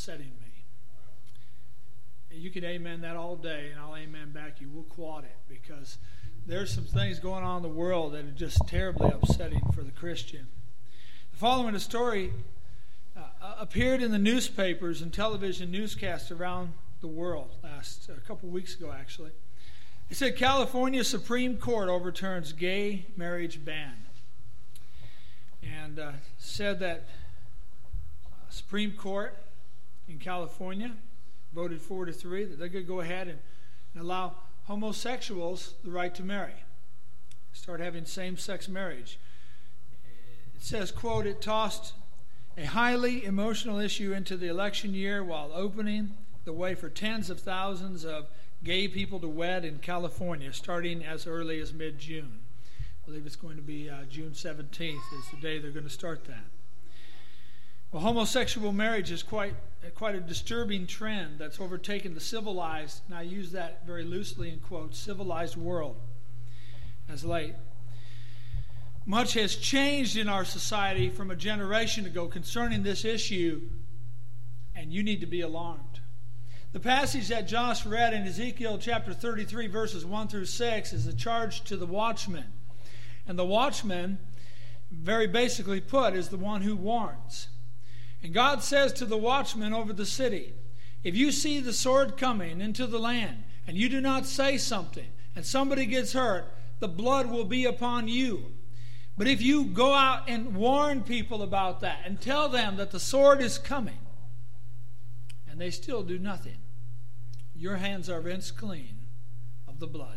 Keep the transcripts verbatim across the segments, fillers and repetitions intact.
upsetting me. You can amen that all day, and I'll amen back you. We'll quote it, because there's some things going on in the world that are just terribly upsetting for the Christian. The following story uh, appeared in the newspapers and television newscasts around the world last a couple weeks ago, actually. It said California Supreme Court overturns gay marriage ban, and uh, said that uh, Supreme Court in California voted four to three that they're going to go ahead and, and allow homosexuals the right to marry, start having same-sex marriage. It says, quote, it tossed a highly emotional issue into the election year while opening the way for tens of thousands of gay people to wed in California, starting as early as mid-June. I believe it's going to be uh, June seventeenth is the day they're going to start that. Well, homosexual marriage is quite quite a disturbing trend that's overtaken the civilized, and I use that very loosely in quotes, civilized world as late. Much has changed in our society from a generation ago concerning this issue, and you need to be alarmed. The passage that Josh read in Ezekiel chapter thirty-three, verses one through six, is a charge to the watchman. And the watchman, very basically put, is the one who warns. And God says to the watchman over the city, if you see the sword coming into the land, and you do not say something, and somebody gets hurt, the blood will be upon you. But if you go out and warn people about that, and tell them that the sword is coming, and they still do nothing, your hands are rinsed clean of the blood.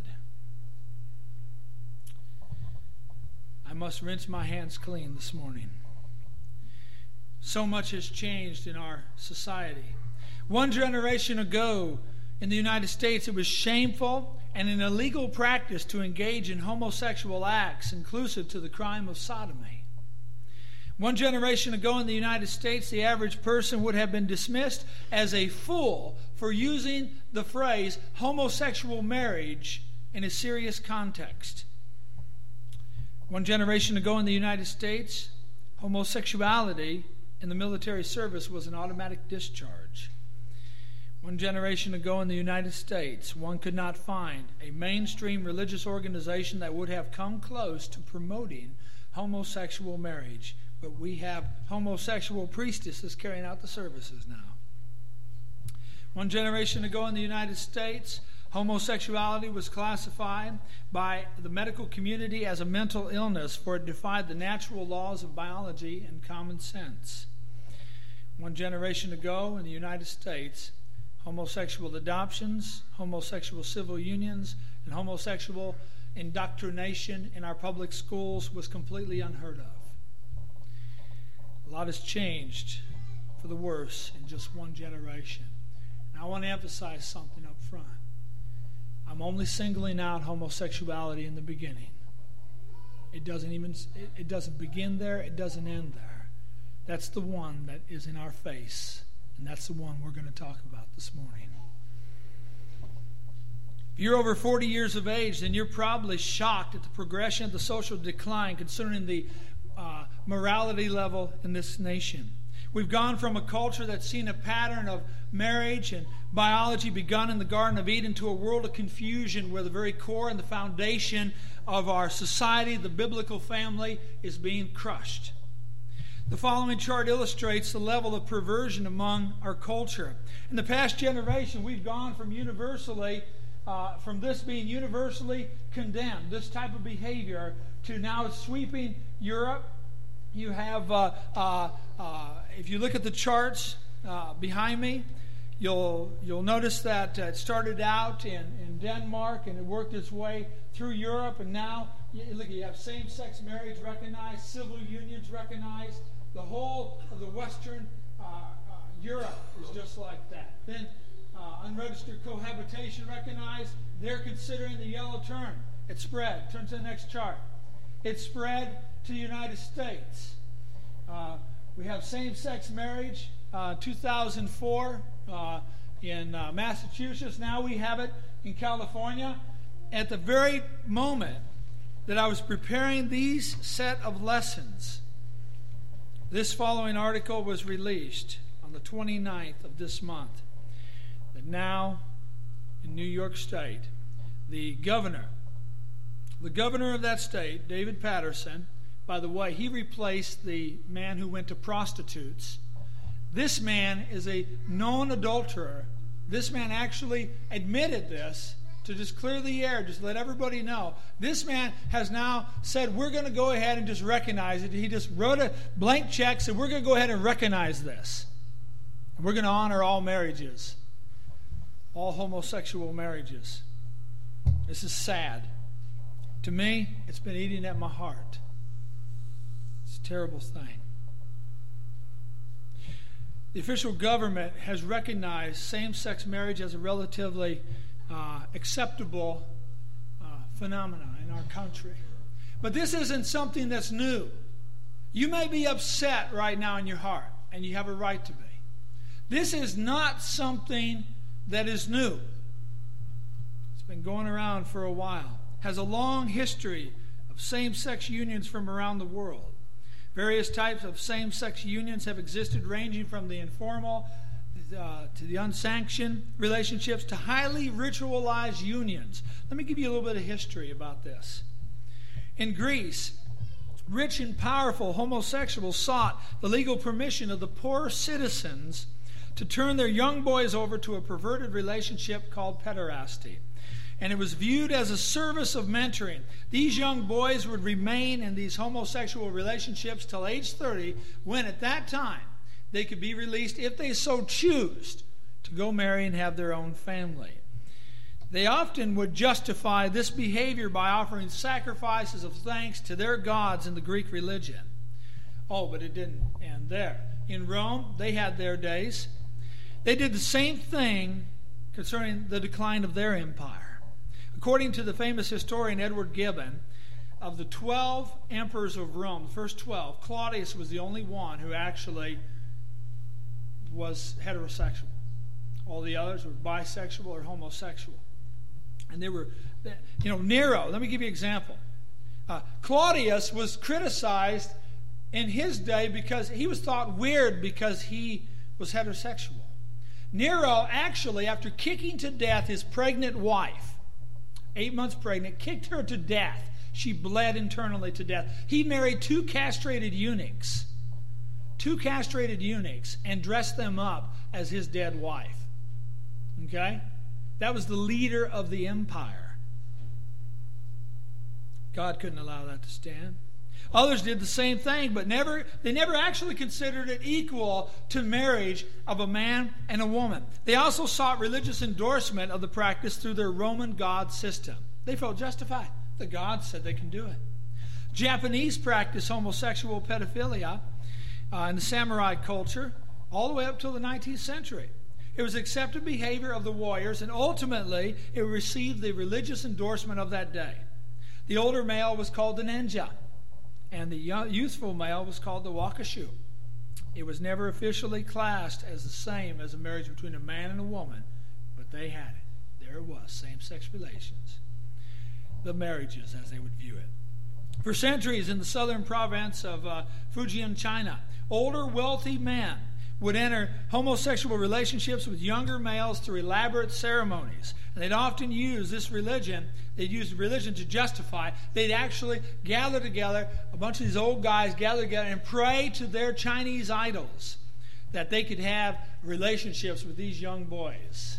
I must rinse my hands clean this morning. So much has changed in our society. One generation ago in the United States, it was shameful and an illegal practice to engage in homosexual acts, inclusive to the crime of sodomy. One generation ago in the United States, the average person would have been dismissed as a fool for using the phrase homosexual marriage in a serious context. One generation ago in the United States, homosexuality in the military service was an automatic discharge. One generation ago in the United States, one could not find a mainstream religious organization that would have come close to promoting homosexual marriage. But we have homosexual priestesses carrying out the services now. One generation ago in the United States, homosexuality was classified by the medical community as a mental illness, for it defied the natural laws of biology and common sense. One generation ago in the United States, homosexual adoptions, homosexual civil unions, and homosexual indoctrination in our public schools was completely unheard of. A lot has changed for the worse in just one generation. And I want to emphasize something up front. I'm only singling out homosexuality in the beginning. It doesn't even it, it doesn't begin there, it doesn't end there. That's the one that is in our face, and that's the one we're going to talk about this morning. If you're over forty years of age, then you're probably shocked at the progression of the social decline concerning the uh, morality level in this nation. We've gone from a culture that's seen a pattern of marriage and biology begun in the Garden of Eden to a world of confusion where the very core and the foundation of our society, the biblical family, is being crushed. The following chart illustrates the level of perversion among our culture. In the past generation, we've gone from universally, uh, from this being universally condemned, this type of behavior, to now sweeping Europe. You have, uh, uh, uh, if you look at the charts uh, behind me, you'll you'll notice that uh, it started out in, in Denmark and it worked its way through Europe, and now you, look, you have same-sex marriage recognized, civil unions recognized. The whole of the Western uh, uh, Europe is just like that. Then uh, unregistered cohabitation recognized. They're considering the yellow turn. It spread. Turn to the next chart. It spread to the United States. Uh, we have same-sex marriage, uh, two thousand four uh, in uh, Massachusetts. Now we have it in California. At the very moment that I was preparing these set of lessons, this following article was released on the twenty-ninth of this month that now in New York State, the governor, the governor of that state, David Paterson, by the way, he replaced the man who went to prostitutes. This man is a known adulterer. This man actually admitted this to just clear the air, just let everybody know. This man has now said, we're going to go ahead and just recognize it. He just wrote a blank check, said, we're going to go ahead and recognize this. And we're going to honor all marriages, all homosexual marriages. This is sad. To me, it's been eating at my heart. It's a terrible thing. The official government has recognized same-sex marriage as a relatively uh, acceptable uh, phenomenon in our country. But this isn't something that's new. You may be upset right now in your heart, and you have a right to be. This is not something that is new. It's been going around for a while. Has a long history of same-sex unions from around the world. Various types of same-sex unions have existed, ranging from the informal uh, to the unsanctioned relationships to highly ritualized unions. Let me give you a little bit of history about this. In Greece, rich and powerful homosexuals sought the legal permission of the poor citizens to turn their young boys over to a perverted relationship called pederasty. And it was viewed as a service of mentoring. These young boys would remain in these homosexual relationships till age thirty, when at that time they could be released if they so choose to go marry and have their own family. They often would justify this behavior by offering sacrifices of thanks to their gods in the Greek religion. Oh, but it didn't end there. In Rome, they had their days. They did the same thing concerning the decline of their empire. According to the famous historian Edward Gibbon, of the twelve emperors of Rome, the first twelve, Claudius was the only one who actually was heterosexual. All the others were bisexual or homosexual. And they were, you know, Nero, let me give you an example. Uh, Claudius was criticized in his day because he was thought weird because he was heterosexual. Nero actually, after kicking to death his pregnant wife, eight months pregnant, kicked her to death. She bled internally to death. He married two castrated eunuchs, two castrated eunuchs, and dressed them up as his dead wife. Okay? That was the leader of the empire. God couldn't allow that to stand. Others did the same thing, but never they never actually considered it equal to marriage of a man and a woman. They also sought religious endorsement of the practice through their Roman god system. They felt justified. The gods said they can do it. Japanese practiced homosexual pedophilia uh, in the samurai culture all the way up till the nineteenth century. It was accepted behavior of the warriors, and ultimately it received the religious endorsement of that day. The older male was called the ninja, and the youthful male was called the wakashu. It was never officially classed as the same as a marriage between a man and a woman, but they had it. There it was, same-sex relations. The marriages, as they would view it. For centuries in the southern province of uh, Fujian, China, older, wealthy men would enter homosexual relationships with younger males through elaborate ceremonies. And they'd often use this religion, they'd use religion to justify. They'd actually gather together, a bunch of these old guys gather together and pray to their Chinese idols that they could have relationships with these young boys.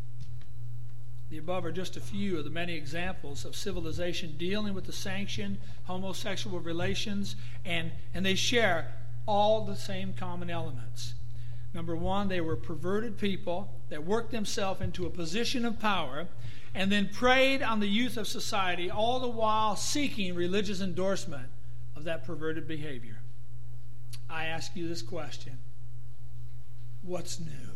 The above are just a few of the many examples of civilization dealing with the sanctioned homosexual relations, and, and they share all the same common elements. Number one, they were perverted people that worked themselves into a position of power and then preyed on the youth of society, all the while seeking religious endorsement of that perverted behavior. I ask you this question: what's new?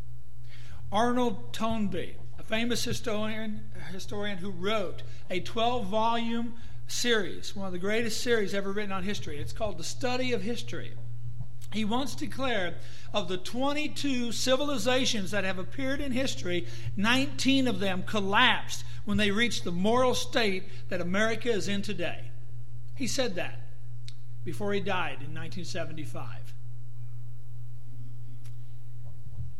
Arnold Toynbee, a famous historian, historian who wrote a twelve-volume series, one of the greatest series ever written on history. It's called The Study of History. He once declared, of the twenty-two civilizations that have appeared in history, nineteen of them collapsed when they reached the moral state that America is in today. He said that before he died in nineteen seventy-five.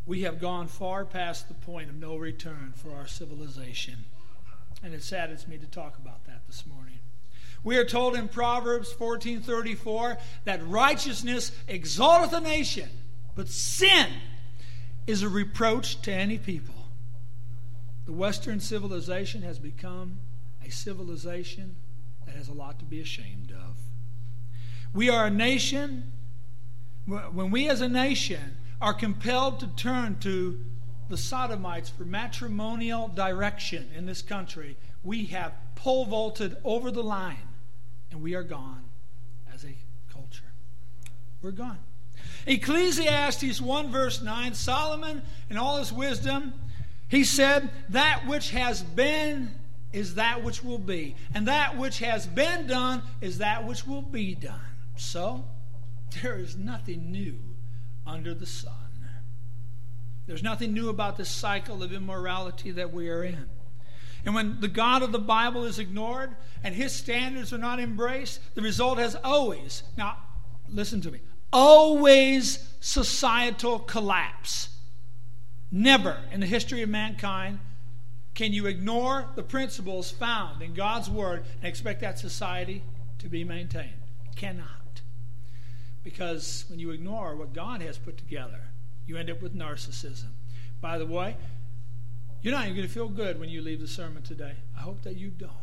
we have gone far past the point of no return for our civilization. And it saddens me to talk about that this morning. We are told in Proverbs fourteen thirty-four that righteousness exalteth a nation, but sin is a reproach to any people. The Western civilization has become a civilization that has a lot to be ashamed of. We are a nation, when we as a nation are compelled to turn to the Sodomites for matrimonial direction in this country, we have pole vaulted over the line, and we are gone as a culture. We're gone. Ecclesiastes one verse nine, Solomon in all his wisdom, he said, that which has been is that which will be, and that which has been done is that which will be done. So, there is nothing new under the sun. There's nothing new about this cycle of immorality that we are in. And when the God of the Bible is ignored and his standards are not embraced, the result has always, now listen to me, always societal collapse. Never in the history of mankind can you ignore the principles found in God's Word and expect that society to be maintained. You cannot. Because when you ignore what God has put together, you end up with narcissism. By the way, you're not even going to feel good when you leave the sermon today. I hope that you don't.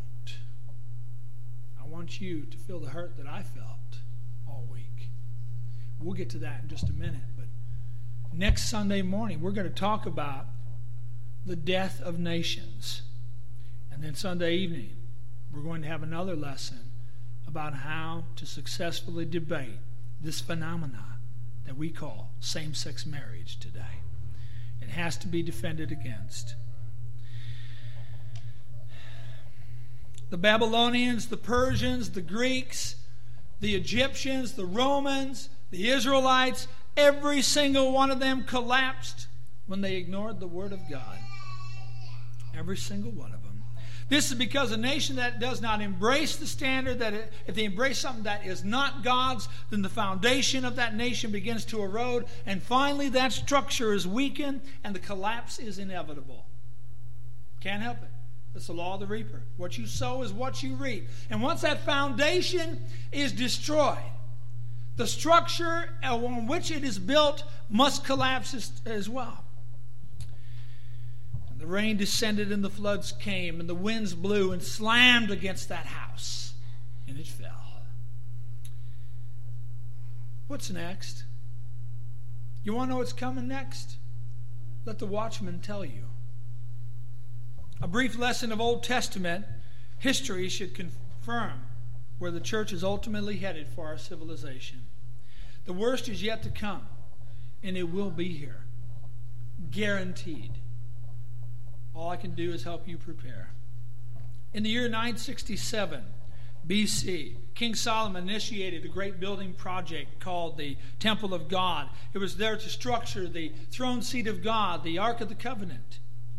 I want you to feel the hurt that I felt all week. We'll get to that in just a minute. But next Sunday morning, we're going to talk about the death of nations. And then Sunday evening, we're going to have another lesson about how to successfully debate this phenomenon that we call same-sex marriage today. It has to be defended against. The Babylonians, the Persians, the Greeks, the Egyptians, the Romans, the Israelites, every single one of them collapsed when they ignored the Word of God. Every single one of them. This is because a nation that does not embrace the standard, that it, if they embrace something that is not God's, then the foundation of that nation begins to erode, and finally that structure is weakened and the collapse is inevitable. Can't help it. It's the law of the reaper. What you sow is what you reap. And once that foundation is destroyed, the structure on which it is built must collapse as, as well. The rain descended and the floods came, and the winds blew and slammed against that house, and it fell. What's next? You want to know what's coming next? Let the watchman tell you. A brief lesson of Old Testament history should confirm where the church is ultimately headed for our civilization. The worst is yet to come, and it will be here. Guaranteed. All I can do is help you prepare. In the year nine sixty-seven B C, King Solomon initiated a great building project called the Temple of God. It was there to structure the throne seat of God, the Ark of the Covenant.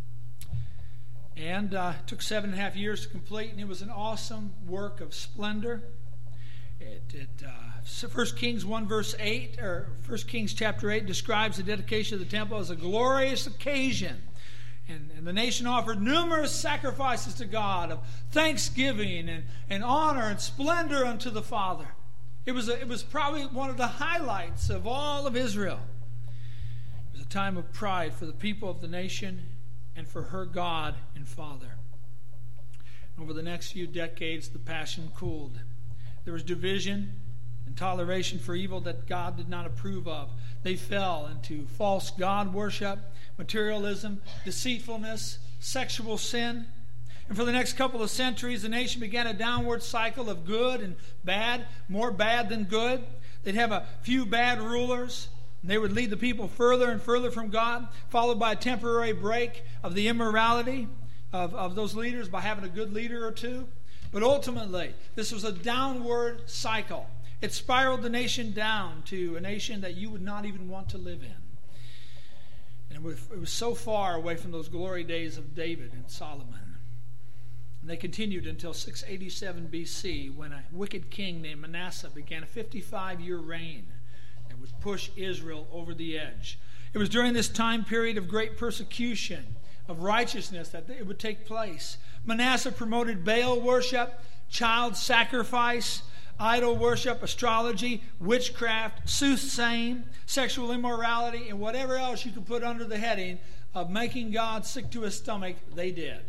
And uh, it took seven and a half years to complete, and it was an awesome work of splendor. It, it uh, First Kings one verse eight, or First Kings chapter eight, describes the dedication of the temple as a glorious occasion. And, and the nation offered numerous sacrifices to God of thanksgiving and, and honor and splendor unto the Father. It was, a, it was probably one of the highlights of all of Israel. It was a time of pride for the people of the nation and for her God and Father. Over the next few decades, the passion cooled. There was division and toleration for evil that God did not approve of. They fell into false God worship, materialism, deceitfulness, sexual sin. And for the next couple of centuries, the nation began a downward cycle of good and bad, more bad than good. They'd have a few bad rulers, and they would lead the people further and further from God, followed by a temporary break of the immorality of, of those leaders by having a good leader or two. But ultimately, this was a downward cycle. It spiraled the nation down to a nation that you would not even want to live in. And it was so far away from those glory days of David and Solomon. And they continued until six eighty-seven B C, when a wicked king named Manasseh began a fifty-five year reign that would push Israel over the edge. It was during this time period of great persecution of righteousness that it would take place. Manasseh promoted Baal worship, child sacrifice, idol worship, astrology, witchcraft, soothsaying, sexual immorality, and whatever else you could put under the heading of making God sick to his stomach, they did.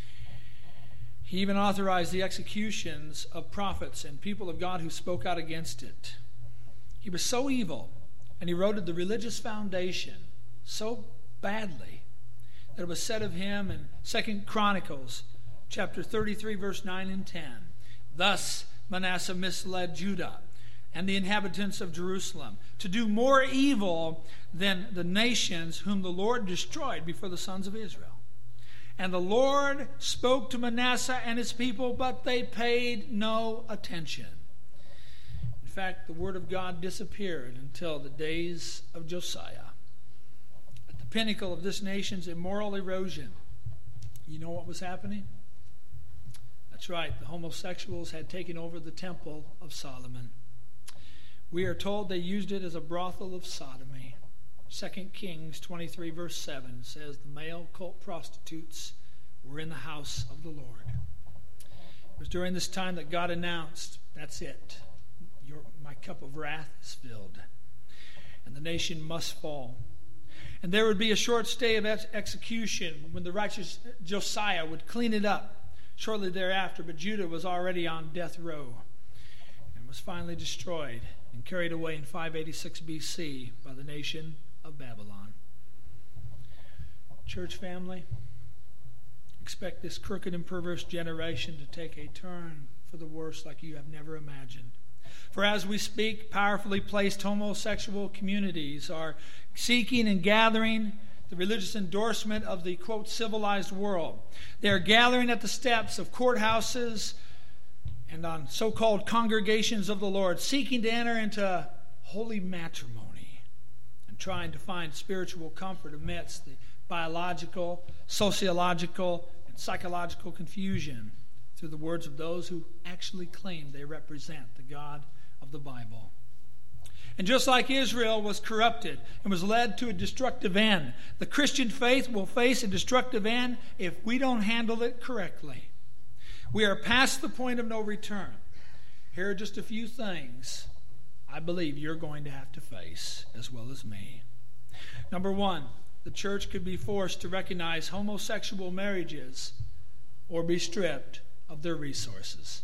He even authorized the executions of prophets and people of God who spoke out against it. He was so evil, and eroded the religious foundation so badly that it was said of him in Second Chronicles chapter thirty-three, verse nine and ten. Thus Manasseh misled Judah and the inhabitants of Jerusalem to do more evil than the nations whom the Lord destroyed before the sons of Israel. And the Lord spoke to Manasseh and his people, but they paid no attention. In fact, the word of God disappeared until the days of Josiah. At the pinnacle of this nation's immoral erosion, you know what was happening? That's right, the homosexuals had taken over the temple of Solomon. We are told they used it as a brothel of sodomy. Second Kings twenty-three, verse seven says the male cult prostitutes were in the house of the Lord. It was during this time that God announced, that's it. Your, my cup of wrath is filled, and the nation must fall. And there would be a short stay of ex- execution when the righteous Josiah would clean it up shortly thereafter, but Judah was already on death row and was finally destroyed and carried away in five eighty-six B C by the nation of Babylon. Church family, expect this crooked and perverse generation to take a turn for the worse like you have never imagined. For as we speak, powerfully placed homosexual communities are seeking and gathering the religious endorsement of the, quote, civilized world. They are gathering at the steps of courthouses and on so-called congregations of the Lord, seeking to enter into holy matrimony and trying to find spiritual comfort amidst the biological, sociological, and psychological confusion through the words of those who actually claim they represent the God of the Bible. And just like Israel was corrupted and was led to a destructive end, the Christian faith will face a destructive end if we don't handle it correctly. We are past the point of no return. Here are just a few things I believe you're going to have to face, as well as me. Number one, the church could be forced to recognize homosexual marriages or be stripped of their resources.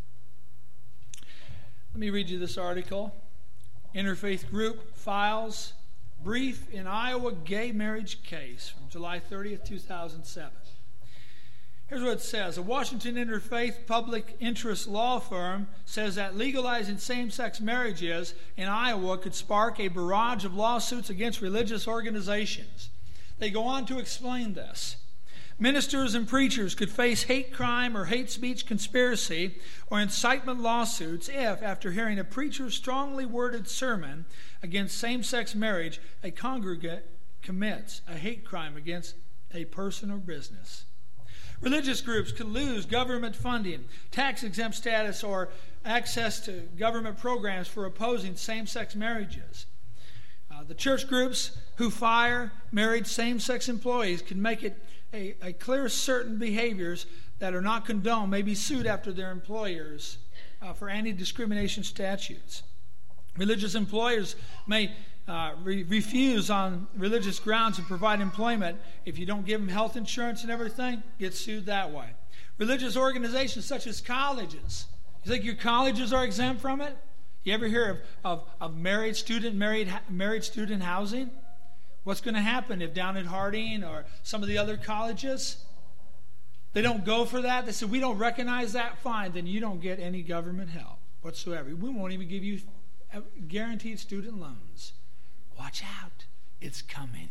Let me read you this article. Interfaith Group files brief in Iowa gay marriage case from July thirtieth, two thousand seven. Here's what it says. A Washington interfaith public interest law firm says that legalizing same-sex marriages in Iowa could spark a barrage of lawsuits against religious organizations. They go on to explain this. Ministers and preachers could face hate crime or hate speech conspiracy or incitement lawsuits if, after hearing a preacher's strongly worded sermon against same-sex marriage, a congregant commits a hate crime against a person or business. Religious groups could lose government funding, tax-exempt status, or access to government programs for opposing same-sex marriages. Uh, the church groups who fire married same-sex employees can make it a, a clear certain behaviors that are not condoned may be sued after their employers uh, for anti-discrimination statutes. Religious employers may uh, re- refuse on religious grounds to provide employment. If you don't give them health insurance and everything, get sued that way. Religious organizations such as colleges. You think your colleges are exempt from it? You ever hear of, of, of married student married married student housing? What's going to happen if down at Harding or some of the other colleges, they don't go for that? They say, we don't recognize that, fine, then you don't get any government help whatsoever. We won't even give you guaranteed student loans. Watch out, it's coming.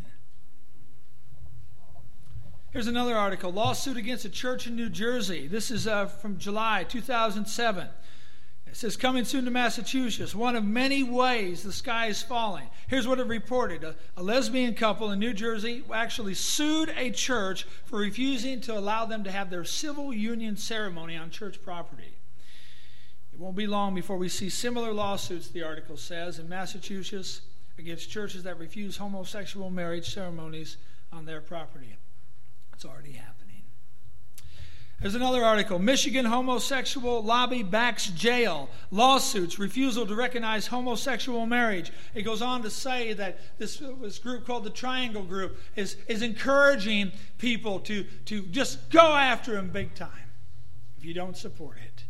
Here's another article, lawsuit against a church in New Jersey. This is uh, from July two thousand seven. It says, coming soon to Massachusetts, one of many ways the sky is falling. Here's what it reported. A, a lesbian couple in New Jersey actually sued a church for refusing to allow them to have their civil union ceremony on church property. It won't be long before we see similar lawsuits, the article says, in Massachusetts against churches that refuse homosexual marriage ceremonies on their property. It's already happening. There's another article. Michigan homosexual lobby backs jail. Lawsuits, refusal to recognize homosexual marriage. It goes on to say that this, this group called the Triangle Group is, is encouraging people to, to just go after him big time if you don't support it.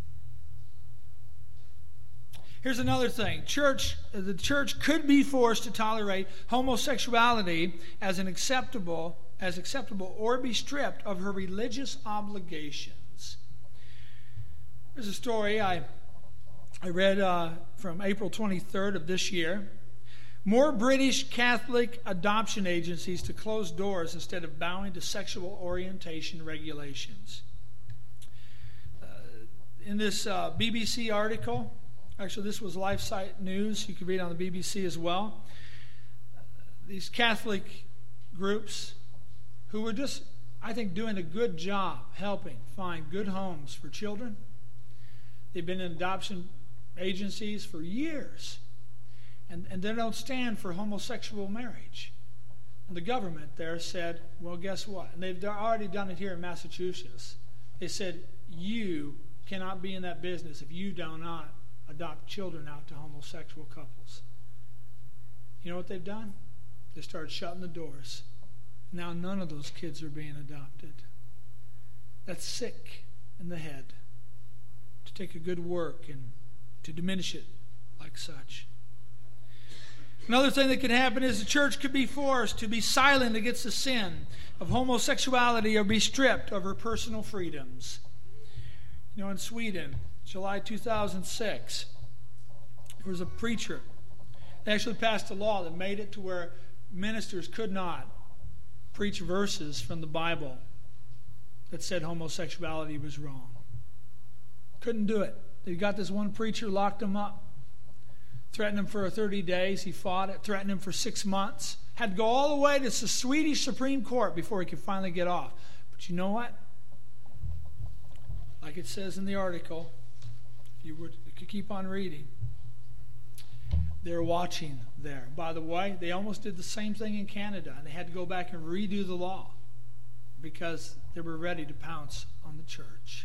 Here's another thing. Church, the church could be forced to tolerate homosexuality as an acceptable as acceptable or be stripped of her religious obligations. There's a story I, I read uh, from April twenty-third of this year. More British Catholic adoption agencies to close doors instead of bowing to sexual orientation regulations. Uh, in this uh, B B C article, actually this was LifeSite News, you can read it on the B B C as well. These Catholic groups who were just, I think, doing a good job helping find good homes for children. They've been in adoption agencies for years, and, and they don't stand for homosexual marriage. And the government there said, well, guess what? And they've already done it here in Massachusetts. They said, you cannot be in that business if you do not adopt children out to homosexual couples. You know what they've done? They started shutting the doors. Now none of those kids are being adopted. That's sick in the head to take a good work and to diminish it like such. Another thing that could happen is the church could be forced to be silent against the sin of homosexuality or be stripped of her personal freedoms. You know, in Sweden, July two thousand six, there was a preacher. They actually passed a law that made it to where ministers could not preach verses from the Bible that said homosexuality was wrong. Couldn't do it. They got this one preacher, locked him up, threatened him for thirty days. He fought it, threatened him for six months. Had to go all the way to the Swedish Supreme Court before he could finally get off. But you know what? Like it says in the article, if you, were, you could keep on reading, they're watching there. By the way, they almost did the same thing in Canada, and they had to go back and redo the law because they were ready to pounce on the church.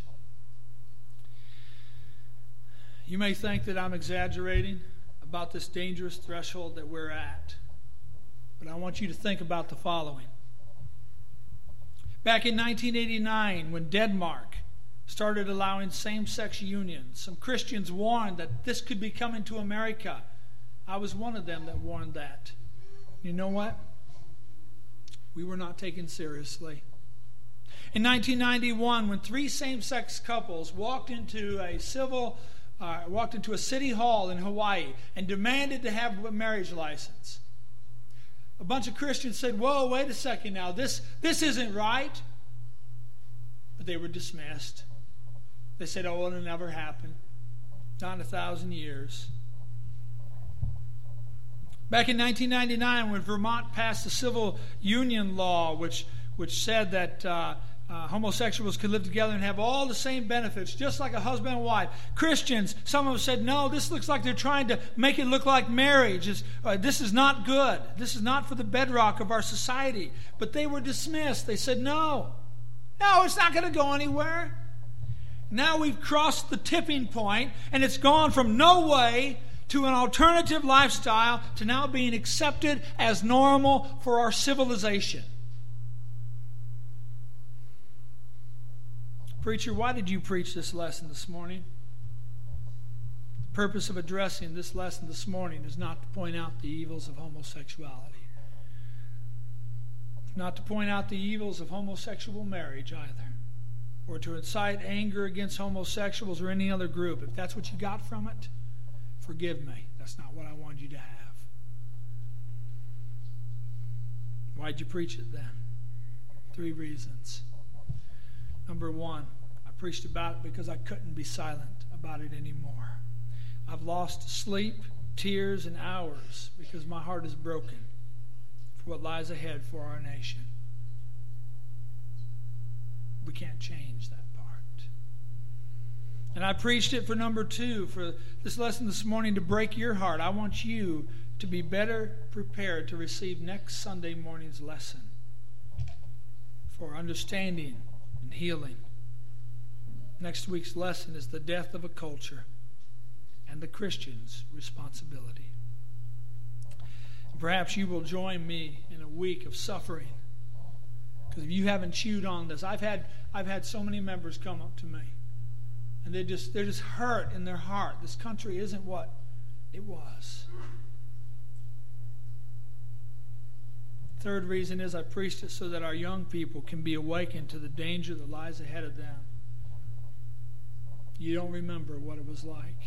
You may think that I'm exaggerating about this dangerous threshold that we're at, but I want you to think about the following. Back in nineteen eighty-nine, when Denmark started allowing same-sex unions, some Christians warned that this could be coming to America. I was one of them that warned that. You know what? We were not taken seriously. In nineteen ninety-one, when three same-sex couples walked into a civil, uh, walked into a city hall in Hawaii and demanded to have a marriage license, a bunch of Christians said, "Whoa, wait a second now, this this isn't right." But they were dismissed. They said, "Oh, it'll never happen. Not in a thousand years." Back in nineteen ninety-nine, when Vermont passed the civil union law, which which said that uh, uh, homosexuals could live together and have all the same benefits, just like a husband and wife, Christians, some of them said, "No, this looks like they're trying to make it look like marriage. It's, uh, this is not good. This is not for the bedrock of our society." But they were dismissed. They said, "No, no, it's not going to go anywhere." Now we've crossed the tipping point, and it's gone from no way to an alternative lifestyle to now being accepted as normal for our civilization. Preacher, why did you preach this lesson this morning? The purpose of addressing this lesson this morning is not to point out the evils of homosexuality. Not to point out the evils of homosexual marriage either, or to incite anger against homosexuals or any other group. If that's what you got from it, forgive me. That's not what I wanted you to have. Why'd you preach it then? Three reasons. Number one, I preached about it because I couldn't be silent about it anymore. I've lost sleep, tears, and hours because my heart is broken for what lies ahead for our nation. We can't change that. And I preached it for number two, for this lesson this morning, to break your heart. I want you to be better prepared to receive next Sunday morning's lesson for understanding and healing. Next week's lesson is the death of a culture and the Christian's responsibility. Perhaps you will join me in a week of suffering, because if you haven't chewed on this, I've had I've had so many members come up to me, and they just they're just hurt in their heart. This country isn't what it was. Third reason is I preached it so that our young people can be awakened to the danger that lies ahead of them. You don't remember what it was like.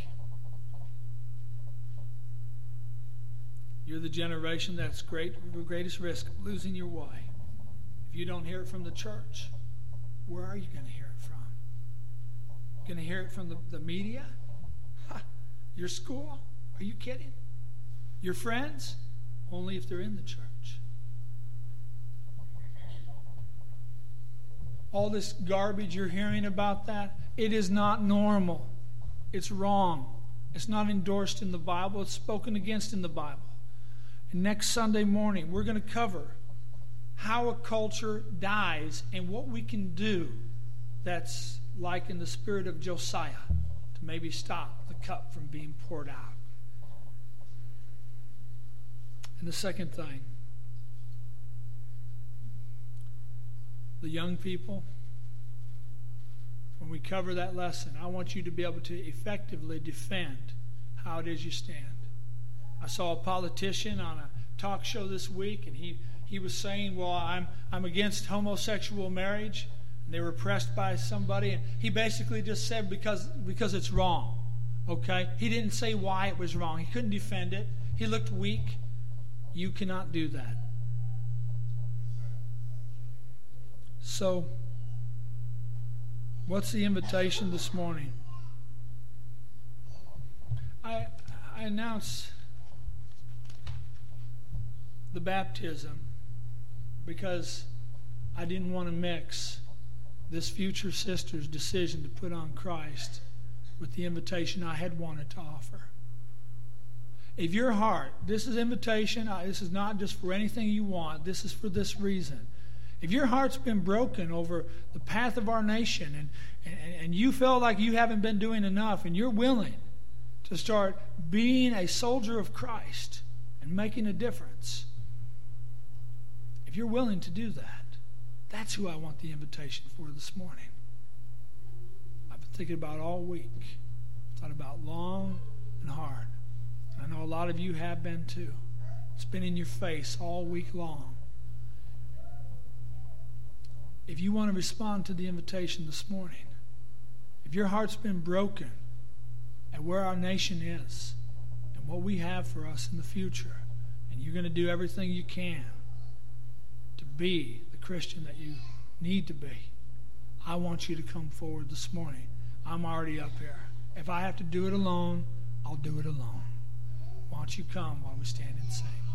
You're the generation that's great, the greatest risk of losing your way. If you don't hear it from the church, where are you going to hear it from? Going to hear it from the, the media? Ha, your school? Are you kidding? Your friends? Only if they're in the church. All this garbage you're hearing about that, it is not normal. It's wrong. It's not endorsed in the Bible. It's spoken against in the Bible. And next Sunday morning, we're going to cover how a culture dies and what we can do that's like in the spirit of Josiah to maybe stop the cup from being poured out. And the second thing, the young people, when we cover that lesson, I want you to be able to effectively defend how it is you stand. I saw a politician on a talk show this week, and he, he was saying, well, I'm I'm against homosexual marriage. And they were pressed by somebody, and he basically just said because because it's wrong. Okay? He didn't say why it was wrong. He couldn't defend it. He looked weak. You cannot do that. So, what's the invitation this morning? I I announce the baptism because I didn't want to mix this future sister's decision to put on Christ with the invitation I had wanted to offer. If your heart, this is invitation, this is not just for anything you want, this is for this reason. If your heart's been broken over the path of our nation and, and, and you feel like you haven't been doing enough and you're willing to start being a soldier of Christ and making a difference, if you're willing to do that, that's who I want the invitation for this morning. I've been thinking about all week. Thought about long and hard. I know a lot of you have been too. It's been in your face all week long. If you want to respond to the invitation this morning, if your heart's been broken at where our nation is and what we have for us in the future, and you're going to do everything you can to be the Christian that you need to be, I want you to come forward this morning. I'm already up here. If I have to do it alone, I'll do it alone. Why don't you come while we stand and sing?